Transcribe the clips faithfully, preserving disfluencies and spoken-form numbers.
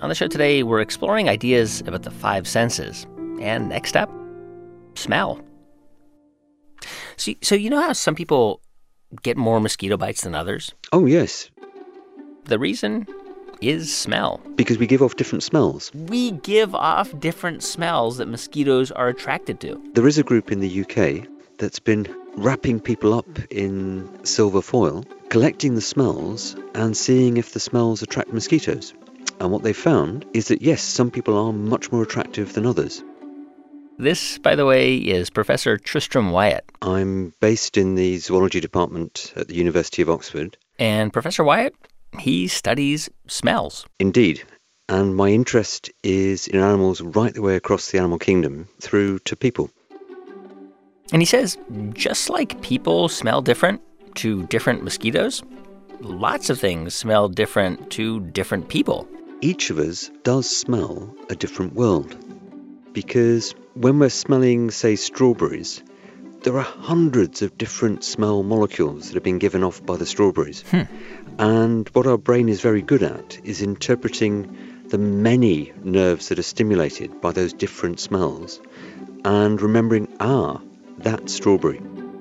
On the show today, we're exploring ideas about the five senses. And next up, smell. So, so you know how some people get more mosquito bites than others? Oh, yes. The reason is smell. Because we give off different smells. We give off different smells that mosquitoes are attracted to. There is a group in the U K that's been wrapping people up in silver foil, collecting the smells and seeing if the smells attract mosquitoes. And what they found is that, yes, some people are much more attractive than others. This, by the way, is Professor Tristram Wyatt. I'm based in the zoology department at the University of Oxford. And Professor Wyatt, he studies smells. Indeed. And my interest is in animals right the way across the animal kingdom through to people. And he says, just like people smell different to different mosquitoes, lots of things smell different to different people. Each of us does smell a different world. Because when we're smelling, say, strawberries, there are hundreds of different smell molecules that have been given off by the strawberries. Hmm. And what our brain is very good at is interpreting the many nerves that are stimulated by those different smells and remembering, ah, that strawberry.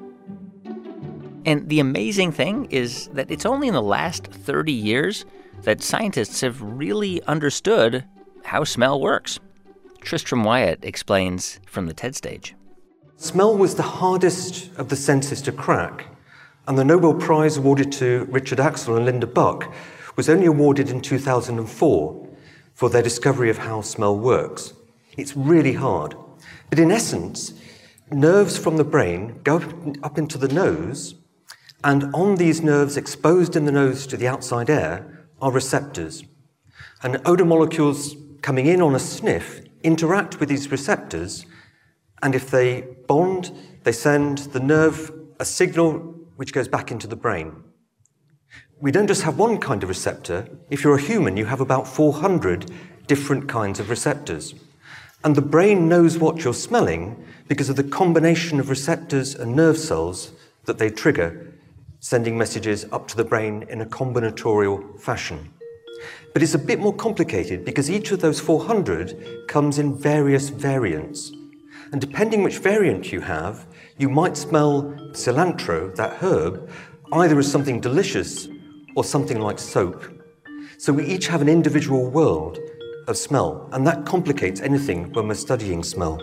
And the amazing thing is that it's only in the last thirty years that scientists have really understood how smell works. Tristram Wyatt explains from the TED stage. Smell was the hardest of the senses to crack, and the Nobel Prize awarded to Richard Axel and Linda Buck was only awarded in two thousand four for their discovery of how smell works. It's really hard. But in essence, nerves from the brain go up into the nose, and on these nerves exposed in the nose to the outside air are receptors. And odor molecules coming in on a sniff interact with these receptors, and if they bond, they send the nerve a signal which goes back into the brain. We don't just have one kind of receptor. If you're a human, you have about four hundred different kinds of receptors. And the brain knows what you're smelling because of the combination of receptors and nerve cells that they trigger, sending messages up to the brain in a combinatorial fashion. But it's a bit more complicated because each of those four hundred comes in various variants. And depending which variant you have, you might smell cilantro, that herb, either as something delicious or something like soap. So we each have an individual world of smell, and that complicates anything when we're studying smell.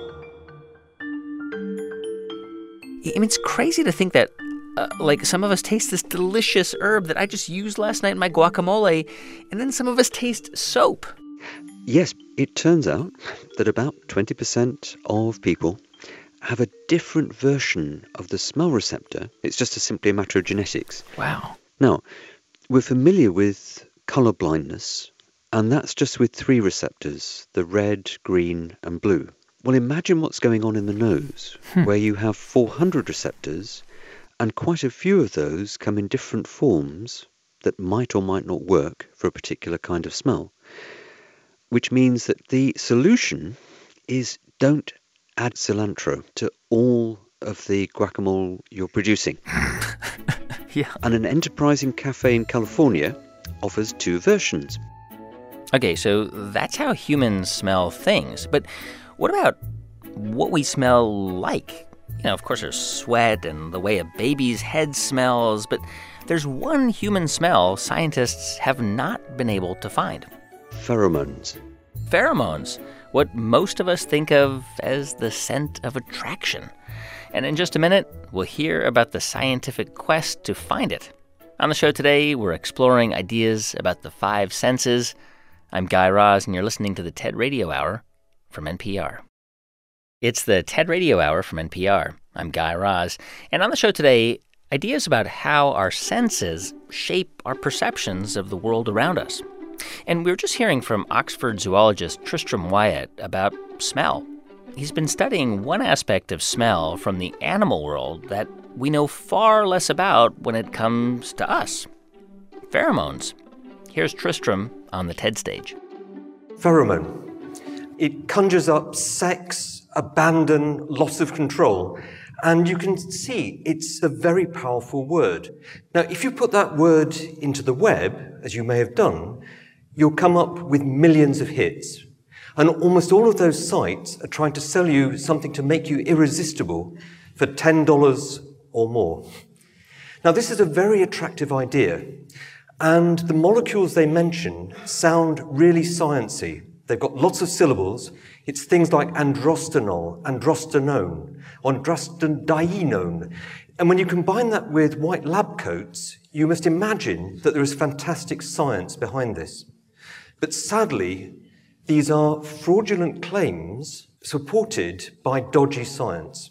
I mean, it's crazy to think that, uh, like, some of us taste this delicious herb that I just used last night in my guacamole, and then some of us taste soap. Yes, it turns out that about twenty percent of people have a different version of the smell receptor. It's just a, simply a matter of genetics. Wow. Now, we're familiar with colour blindness, and that's just with three receptors, the red, green and blue. Well, imagine what's going on in the nose, hmm. where you have four hundred receptors, and quite a few of those come in different forms that might or might not work for a particular kind of smell. Which means that the solution is don't add cilantro to all of the guacamole you're producing. Yeah. And an enterprising cafe in California offers two versions. Okay, so that's how humans smell things. But what about what we smell like? You know, of course, there's sweat and the way a baby's head smells, but there's one human smell scientists have not been able to find. Pheromones. Pheromones, what most of us think of as the scent of attraction. And in just a minute, we'll hear about the scientific quest to find it. On the show today, we're exploring ideas about the five senses. I'm Guy Raz, and you're listening to the TED Radio Hour from N P R. It's the TED Radio Hour from N P R. I'm Guy Raz. And on the show today, ideas about how our senses shape our perceptions of the world around us. And we were just hearing from Oxford zoologist Tristram Wyatt about smell. He's been studying one aspect of smell from the animal world that we know far less about when it comes to us. Pheromones. Here's Tristram on the TED stage. Pheromone. It conjures up sex, abandon, loss of control. And you can see it's a very powerful word. Now, if you put that word into the web, as you may have done, you'll come up with millions of hits. And almost all of those sites are trying to sell you something to make you irresistible for ten dollars or more. Now, this is a very attractive idea, and the molecules they mention sound really sciencey. They've got lots of syllables. It's things like androstenol, androstenone, androstenedienone. And when you combine that with white lab coats, you must imagine that there is fantastic science behind this. But sadly, these are fraudulent claims supported by dodgy science.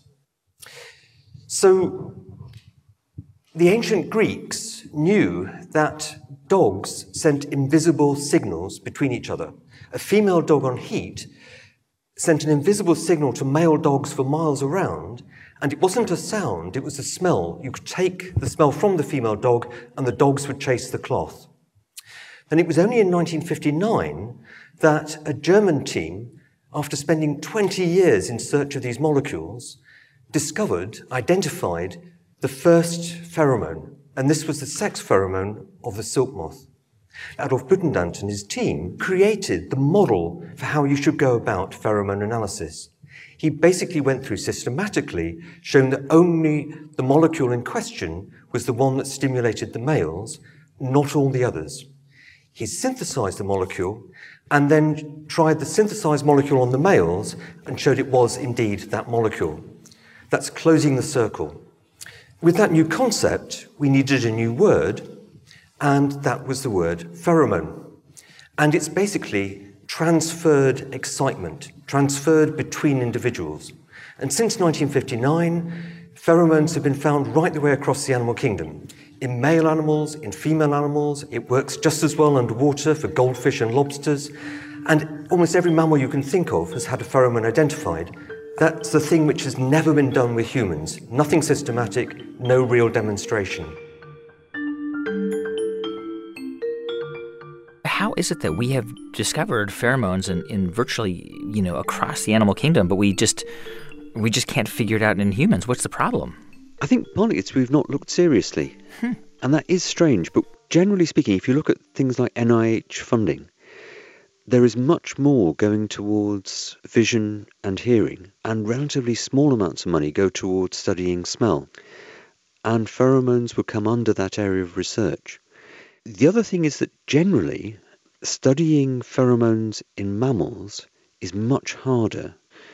So the ancient Greeks knew that dogs sent invisible signals between each other. A female dog on heat sent an invisible signal to male dogs for miles around, and it wasn't a sound, it was a smell. You could take the smell from the female dog, and the dogs would chase the cloth. And it was only in nineteen fifty-nine that a German team, after spending twenty years in search of these molecules, discovered, identified the first pheromone, and this was the sex pheromone of the silk moth. Adolf Butenandt and his team created the model for how you should go about pheromone analysis. He basically went through systematically, showing that only the molecule in question was the one that stimulated the males, not all the others. He synthesized the molecule and then tried the synthesized molecule on the males and showed it was indeed that molecule. That's closing the circle. With that new concept, we needed a new word, and that was the word pheromone. And it's basically transferred excitement, transferred between individuals. And since nineteen fifty-nine, pheromones have been found right the way across the animal kingdom. In male animals, in female animals, it works just as well underwater for goldfish and lobsters. And almost every mammal you can think of has had a pheromone identified. That's the thing which has never been done with humans. Nothing systematic, no real demonstration. How is it that we have discovered pheromones in, in virtually, you know, across the animal kingdom, but we just we just can't figure it out in humans? What's the problem? I think partly it's we've not looked seriously. Hmm. And that is strange. But generally speaking, if you look at things like N I H funding, there is much more going towards vision and hearing, and relatively small amounts of money go towards studying smell. And pheromones would come under that area of research. The other thing is that generally, studying pheromones in mammals is much harder.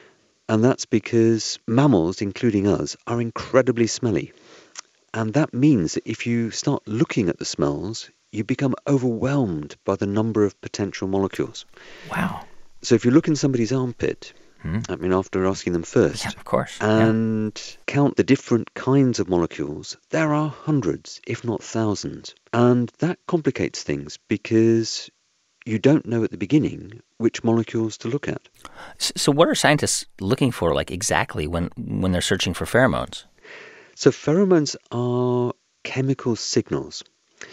And that's because mammals, including us, are incredibly smelly. And that means that if you start looking at the smells, you become overwhelmed by the number of potential molecules. Wow. So if you look in somebody's armpit, hmm. I mean, after asking them first, yeah, of course, and yeah. count the different kinds of molecules, there are hundreds, if not thousands. And that complicates things because you don't know at the beginning which molecules to look at. So what are scientists looking for, like, exactly when, when they're searching for pheromones? So pheromones are chemical signals,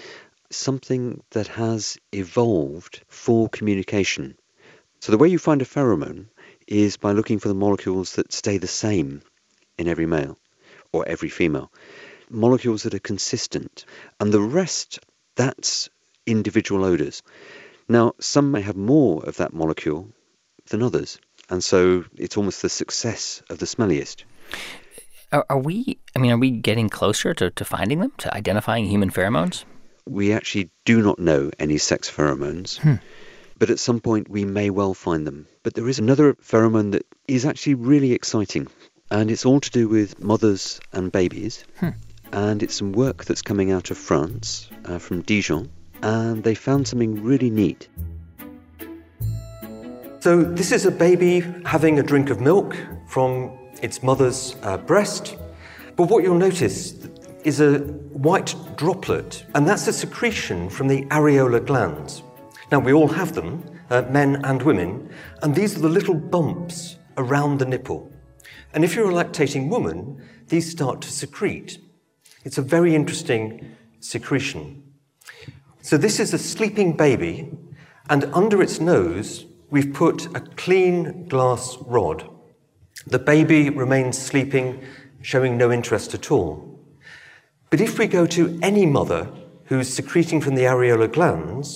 something that has evolved for communication. So the way you find a pheromone is by looking for the molecules that stay the same in every male or every female, molecules that are consistent. And the rest, that's individual odors. Now, some may have more of that molecule than others, and so it's almost the success of the smelliest. Are, are we, I mean, are we getting closer to, to finding them, to identifying human pheromones? We actually do not know any sex pheromones, hmm. but at some point we may well find them. But there is another pheromone that is actually really exciting, and it's all to do with mothers and babies, hmm. and it's some work that's coming out of France, uh, from Dijon, and they found something really neat. So this is a baby having a drink of milk from its mother's uh, breast, but what you'll notice is a white droplet, and that's a secretion from the areolar glands. Now, we all have them, uh, men and women, and these are the little bumps around the nipple. And if you're a lactating woman, these start to secrete. It's a very interesting secretion. So this is a sleeping baby, and under its nose, we've put a clean glass rod. The baby remains sleeping, showing no interest at all. But if we go to any mother who's secreting from the areolar glands,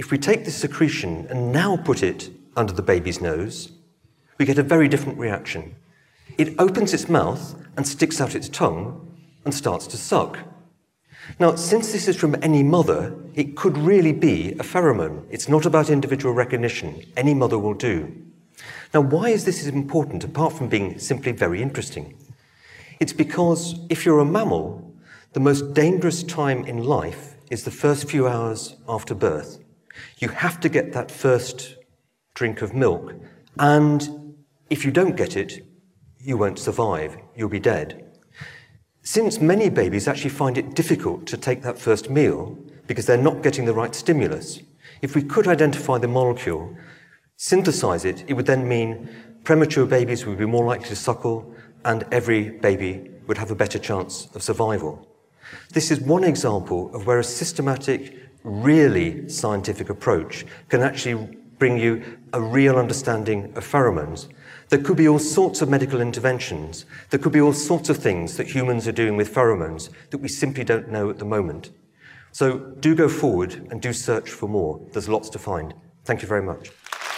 If we take this secretion and now put it under the baby's nose, we get a very different reaction. It opens its mouth and sticks out its tongue and starts to suck. Now, since this is from any mother, it could really be a pheromone. It's not about individual recognition. Any mother will do. Now, why is this important, apart from being simply very interesting? It's because if you're a mammal, the most dangerous time in life is the first few hours after birth. You have to get that first drink of milk, and if you don't get it, you won't survive. You'll be dead. Since many babies actually find it difficult to take that first meal because they're not getting the right stimulus, if we could identify the molecule, synthesize it, it would then mean premature babies would be more likely to suckle and every baby would have a better chance of survival. This is one example of where a systematic, really scientific approach can actually bring you a real understanding of pheromones. There could be all sorts of medical interventions. There could be all sorts of things that humans are doing with pheromones that we simply don't know at the moment. So do go forward and do search for more. There's lots to find. Thank you very much.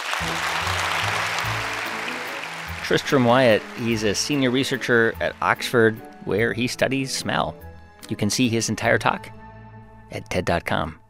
Tristram Wyatt, he's a senior researcher at Oxford where he studies smell. You can see his entire talk at T E D dot com.